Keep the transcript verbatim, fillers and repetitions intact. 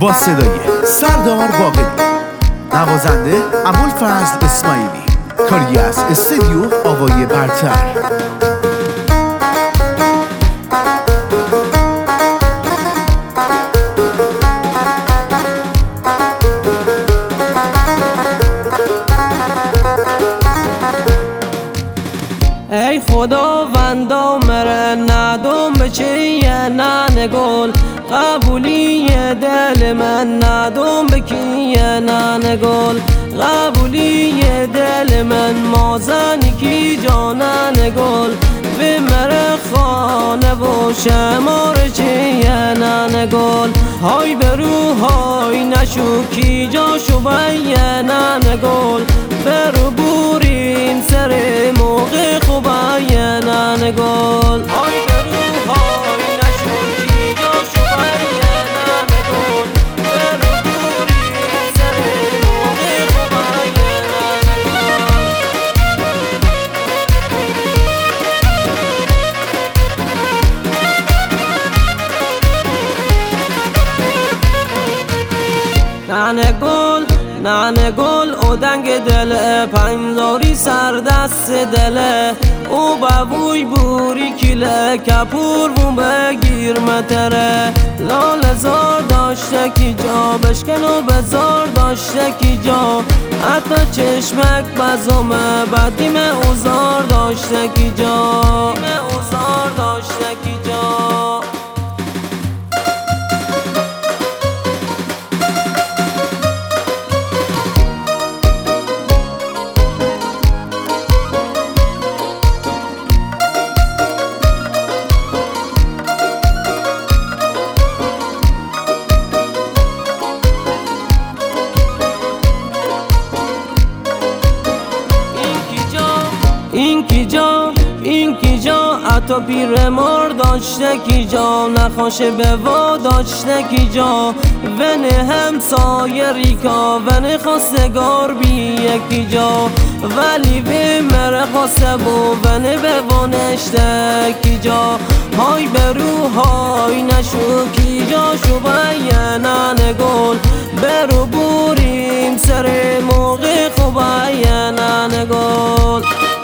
با صدای سردار باقری، نوازنده ابوالفضل اسماعیلی، کاری از استودیو آوای برتر. ای خداوندا مره ندم به چیه ننه گل، قبولی دل من ندم به کیه ننه گل، قبولی دل من مازنی کی جانن گل، به مره خانه و شمار چیه ننه گل، های برو های نشو کی جاشو بیه ننه گل، برو بوریم سر موقع خوبه ننه گل، های برو های نشو کی جاشو بیه ننه گل، برو بوریم سر موقع خوبه ننه گل. ننه گل ننه گل او دنگ دل پنزاری سر دست دله، او بوی بوری کله کپور بون بگیر متره، لال زار داشته کی جا بشکن و بزار داشته کی جا، حتی چشمک بزمه بدیم اوزار داشته کی جا، اوزار داشته کی جا. این کی جا این کی جا عطا پیر مار داشته کی جا، نخواشه به وا داشته کی جا، ونه هم سایری کا ونه خواستگار بی یکی جا، ولی به مره خواسته بو ونه به وانشته کی جا، های برو های نشو کی جا شو بیه ننه گل، برو بوریم سر موقع خوبه ننه گل.